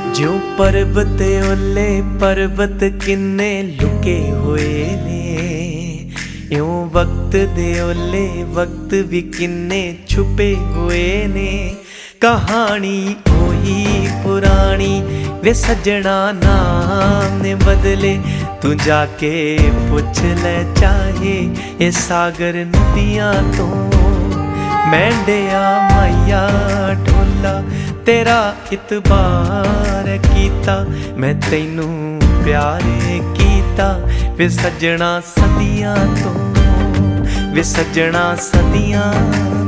ਜਿਉ ਪਰਬਤ ਓਲੇ ਪਰਬਤ ਕਿੰਨੇ ਲੁਕੇ ਹੋਏ ਨੇ, ਇਉਂ ਵਕਤ ਦੇ ਓਲੇ ਵਕਤ ਵੀ ਕਿੰਨੇ ਛੁਪੇ ਹੋਏ ਨੇ। ਕਹਾਣੀ ਉਹੀ ਪੁਰਾਣੀ ਵੇ ਸੱਜਣਾ, ਨਾਮ ਨੇ ਬਦਲੇ ਤੂੰ ਜਾ ਕੇ ਪੁੱਛ ਲੈ ਚਾਹੇ ਇਹ ਸਾਗਰ ਨਦੀਆਂ ਤੋਂ। ਮੈਂਡਿਆ ਮਾਇਆ ਢੋਲਾ ਤੇਰਾ ਇਤਬਾਰ ਕੀਤਾ, ਮੈਂ ਤੈਨੂੰ ਪਿਆਰ ਕੀਤਾ ਵੇ ਸੱਜਣਾ ਸਦੀਆਂ ਤੋਂ, ਵੇ ਸੱਜਣਾ ਸਦੀਆਂ